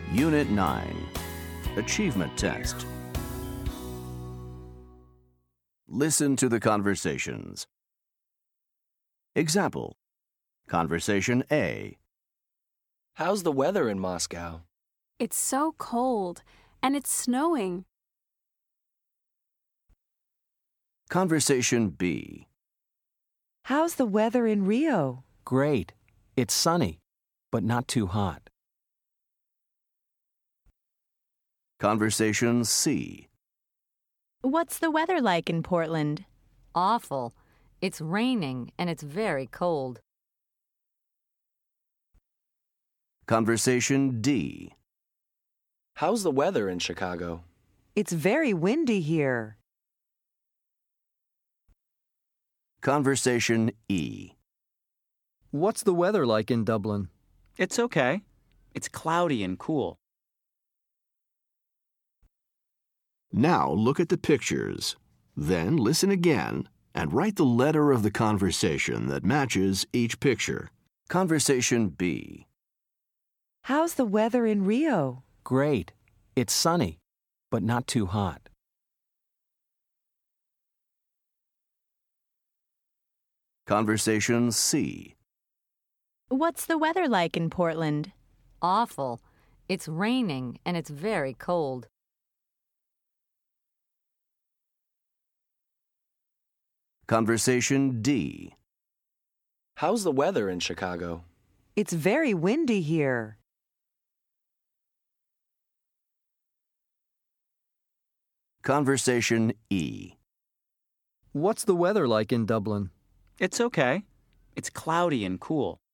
Unit 9. Achievement Test. Listen to the conversations. Example. Conversation A. How's the weather in Moscow? It's so cold, and it's snowing. Conversation B. How's the weather in Rio? Great. It's sunny, but not too hot. Conversation C. What's the weather like in Portland? Awful. It's raining and it's very cold. Conversation D. How's the weather in Chicago? It's very windy here. Conversation E. What's the weather like in Dublin? It's okay. It's cloudy and cool. Now look at the pictures. Then listen again and write the letter of the conversation that matches each picture. Conversation B. How's the weather in Rio? Great. It's sunny, but not too hot. Conversation C. What's the weather like in Portland? Awful. It's raining and it's very cold. Conversation D. How's the weather in Chicago? It's very windy here. Conversation E. What's the weather like in Dublin? It's okay. It's cloudy and cool.